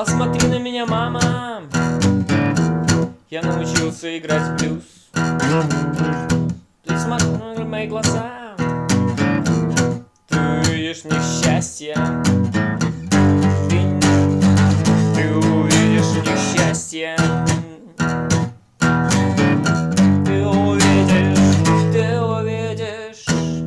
Посмотри на меня, мама, я научился играть в блюз. Ты смотри на мои глаза, ты увидишь несчастье. Ты увидишь несчастье. Ты увидишь.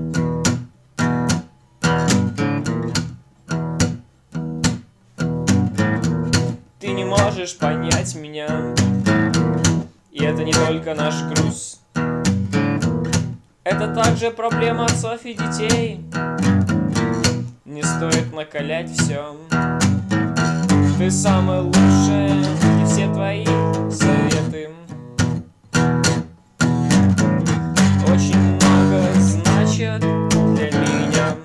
Ты не можешь понять меня, и это не только наш груз. Это также проблема отцов и детей. Не стоит накалять все. Ты самый лучший, и все твои советы очень много значат для меня.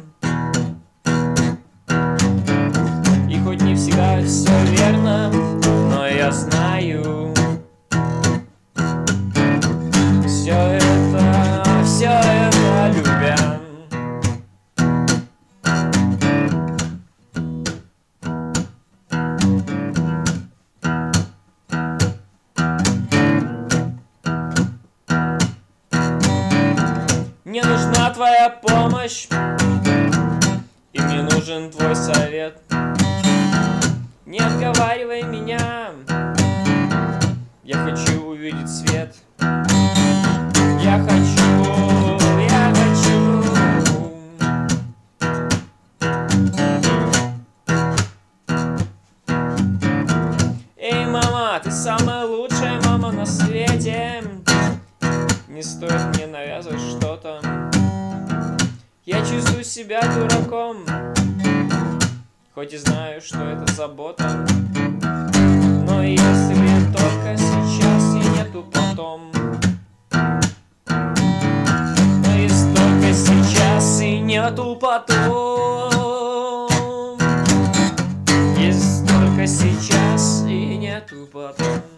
И хоть не всегда все верно, но я знаю, все это любя. Мне нужна твоя помощь, и мне нужен твой совет. Не отговаривай меня, я хочу увидеть свет. Я хочу. Эй, мама, ты самая лучшая мама на свете. Не стоит мне навязывать что-то. Я чувствую себя дураком, хоть и знаю, что это забота. Но если только сейчас и нету потом. Но если только сейчас и нету потом. Если только сейчас и нету потом.